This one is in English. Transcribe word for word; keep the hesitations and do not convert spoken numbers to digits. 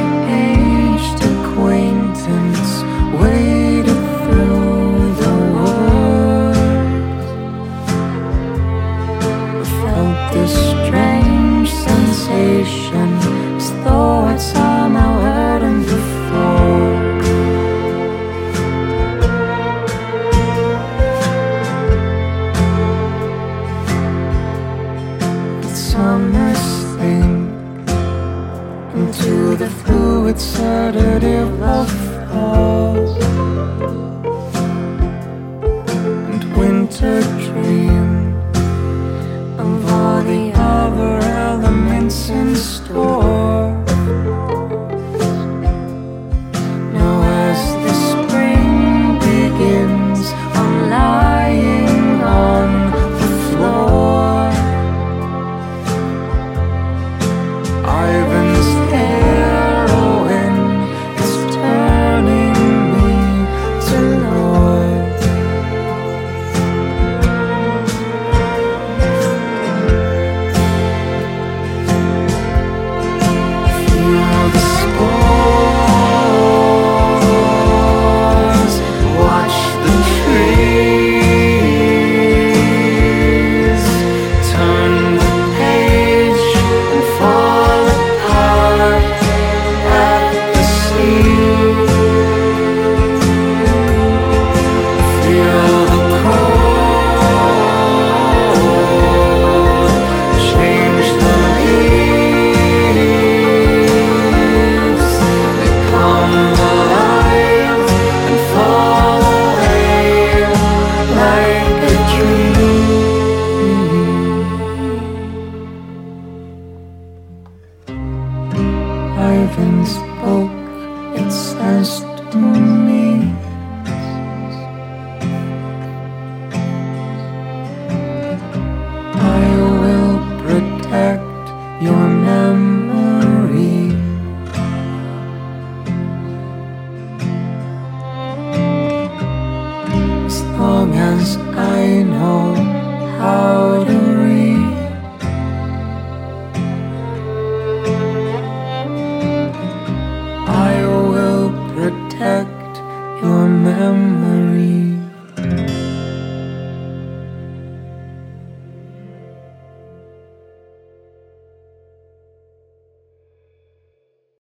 aged acquaintance waded through the woods. Felt this strange sensation, his thoughts somehow heard him before. Summer's thing into the fluid sedative of fall, and winter dreamed of all the other elements in store. Now as the spring begins, I'm lying on the floor. Ivan's heroin is turning me to Lord. Feel the spores, watch the trees, turn the page and fall apart at the seams. Feel the cold change the leaves. They come alive and fall away like a dream. Ivan spoke, it says to me, I will protect your memory. As long as I know how to read. I will protect your memory.